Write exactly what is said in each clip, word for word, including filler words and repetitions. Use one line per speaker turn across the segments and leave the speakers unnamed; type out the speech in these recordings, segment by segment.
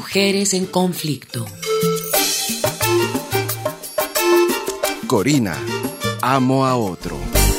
Mujeres en conflicto.
Corina, amo a otro.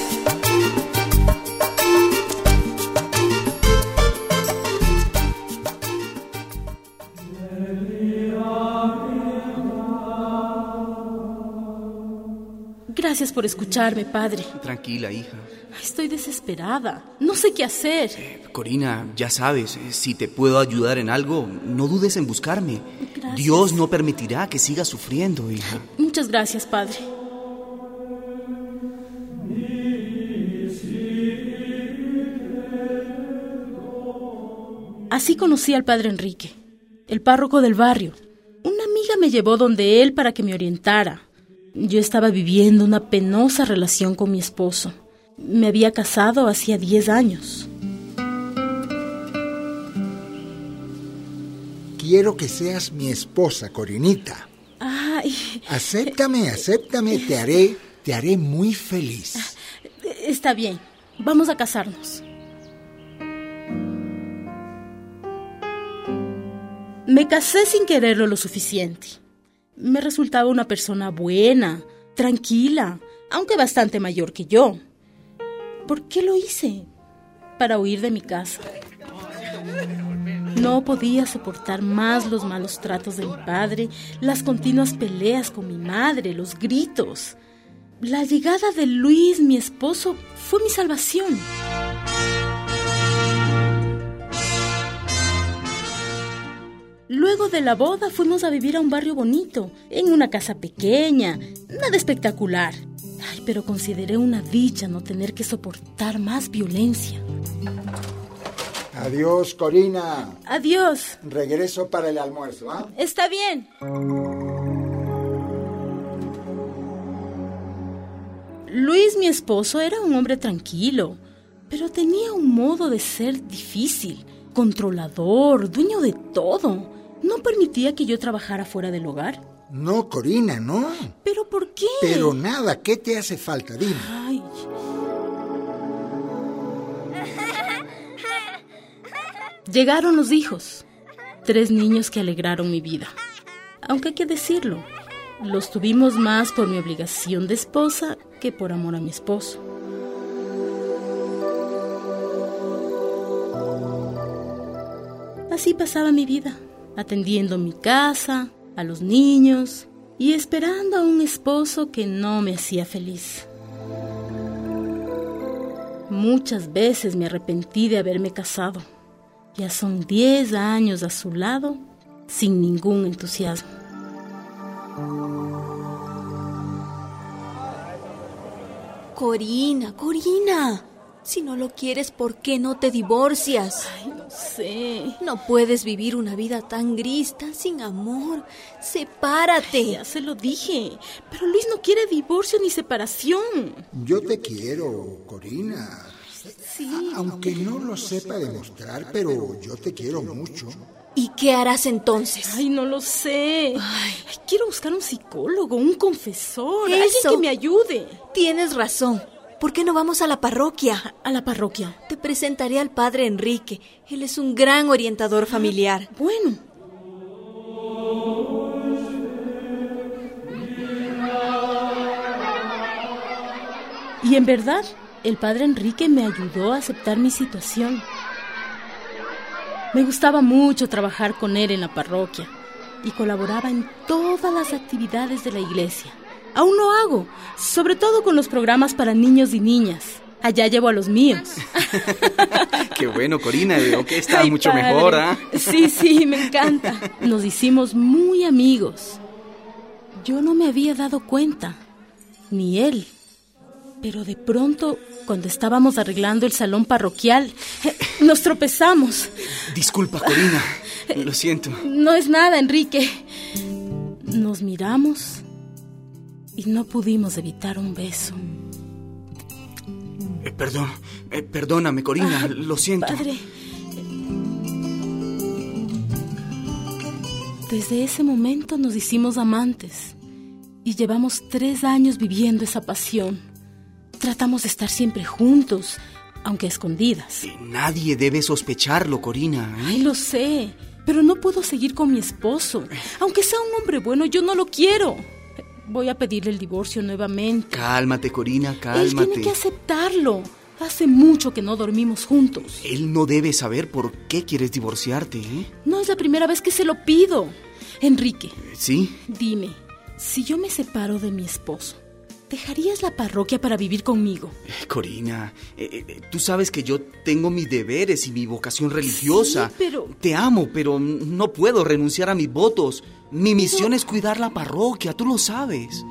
Gracias por escucharme, padre.
Tranquila, hija.
Estoy desesperada. No sé qué hacer.
Eh, Corina, ya sabes, eh, si te puedo ayudar en algo, no dudes en buscarme.
Gracias.
Dios no permitirá que sigas sufriendo, hija.
Muchas gracias, padre. Así conocí al padre Enrique, el párroco del barrio. Una amiga me llevó donde él para que me orientara. Yo estaba viviendo una penosa relación con mi esposo. Me había casado hacía diez años.
Quiero que seas mi esposa, Corinita.
Ay.
Acéptame, acéptame, te haré, te haré muy feliz.
Está bien, vamos a casarnos. Me casé sin quererlo lo suficiente. Me resultaba una persona buena, tranquila, aunque bastante mayor que yo. ¿Por qué lo hice? Para huir de mi casa. No podía soportar más los malos tratos de mi padre, las continuas peleas con mi madre, los gritos. La llegada de Luis, mi esposo, fue mi salvación. Luego de la boda fuimos a vivir a un barrio bonito, en una casa pequeña, nada espectacular. Ay, pero consideré una dicha no tener que soportar más violencia.
Adiós, Corina.
Adiós.
Regreso para el almuerzo, ¿ah? ¿eh?
Está bien. Luis, mi esposo, era un hombre tranquilo, pero tenía un modo de ser difícil, controlador, dueño de todo. No permitía que yo trabajara fuera del hogar.
No, Corina, no.
¿Pero por qué?
Pero nada, ¿qué te hace falta? Dime.
Ay. Llegaron los hijos. Tres niños que alegraron mi vida. Aunque hay que decirlo, los tuvimos más por mi obligación de esposa que por amor a mi esposo. Así pasaba mi vida, atendiendo mi casa, a los niños y esperando a un esposo que no me hacía feliz. Muchas veces me arrepentí de haberme casado. Ya son diez años a su lado, sin ningún entusiasmo.
Corina, Corina, si no lo quieres, ¿por qué no te divorcias?
Ay, no sé.
No puedes vivir una vida tan gris, tan sin amor. Sepárate.
Ay, ya se lo dije, pero Luis no quiere divorcio ni separación.
Yo te quiero, Corina.
Sí.
Aunque no lo sepa demostrar, pero yo te quiero mucho.
¿Y qué harás entonces?
Ay, no lo sé. Ay. Ay, quiero buscar un psicólogo, un confesor,
Eso.
alguien que me ayude.
Tienes razón. ¿Por qué no vamos a la parroquia?
A la parroquia.
Te presentaré al padre Enrique. Él es un gran orientador familiar.
Bueno. Y en verdad, el padre Enrique me ayudó a aceptar mi situación. Me gustaba mucho trabajar con él en la parroquia y colaboraba en todas las actividades de la iglesia. Aún lo hago, sobre todo con los programas para niños y niñas. Allá llevo a los míos.
Qué bueno, Corina, veo que está
Ay,
mucho
padre.
mejor, ¿ah? ¿eh?
Sí, sí, me encanta. Nos hicimos muy amigos. Yo no me había dado cuenta, ni él. Pero de pronto, cuando estábamos arreglando el salón parroquial, nos tropezamos.
Disculpa, Corina, lo siento.
No es nada, Enrique. Nos miramos y no pudimos evitar un beso.
Eh, perdón, eh, perdóname, Corina,
Ah,
lo siento.
Padre. Desde ese momento nos hicimos amantes y llevamos tres años viviendo esa pasión. Tratamos de estar siempre juntos, aunque a escondidas.
Eh, Nadie debe sospecharlo, Corina, ¿eh?
Ay, lo sé, pero no puedo seguir con mi esposo. Aunque sea un hombre bueno, yo no lo quiero. Voy a pedirle el divorcio nuevamente.
Cálmate, Corina, cálmate.
Él tiene que aceptarlo. Hace mucho que no dormimos juntos.
Él no debe saber por qué quieres divorciarte, ¿eh?
No es la primera vez que se lo pido. Enrique.
¿Sí?
Dime, si yo me separo de mi esposo, ¿dejarías la parroquia para vivir conmigo?
Eh, Corina, eh, eh, tú sabes que yo tengo mis deberes y mi vocación religiosa.
Sí, pero...
Te amo, pero no puedo renunciar a mis votos. Mi misión pero... es cuidar la parroquia, tú lo sabes.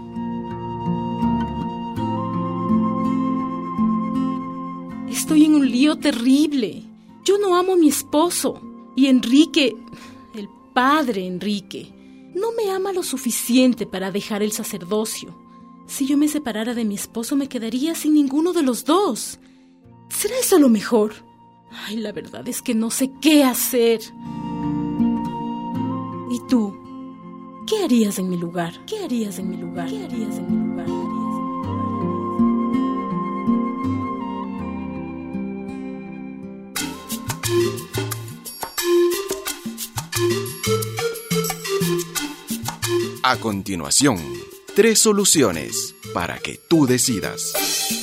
Estoy en un lío terrible. Yo no amo a mi esposo. Y Enrique, el padre Enrique, no me ama lo suficiente para dejar el sacerdocio. Si yo me separara de mi esposo, me quedaría sin ninguno de los dos. ¿Será eso lo mejor? Ay, la verdad es que no sé qué hacer. ¿Y tú? ¿Qué harías en mi lugar? ¿Qué harías en mi lugar? ¿Qué harías en mi lugar?
A continuación, tres soluciones para que tú decidas.